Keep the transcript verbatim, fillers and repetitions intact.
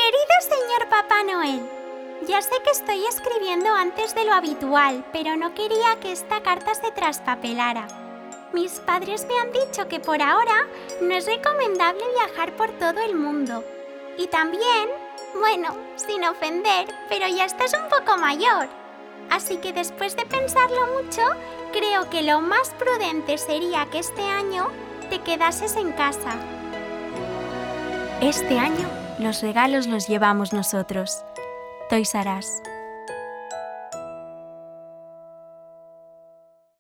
Querido señor Papá Noel, ya sé que estoy escribiendo antes de lo habitual, pero no quería que esta carta se traspapelara. Mis padres me han dicho que por ahora no es recomendable viajar por todo el mundo. Y también, bueno, sin ofender, pero ya estás un poco mayor. Así que después de pensarlo mucho, creo que lo más prudente sería que este año te quedases en casa. Este año los regalos los llevamos nosotros. Toys R Us.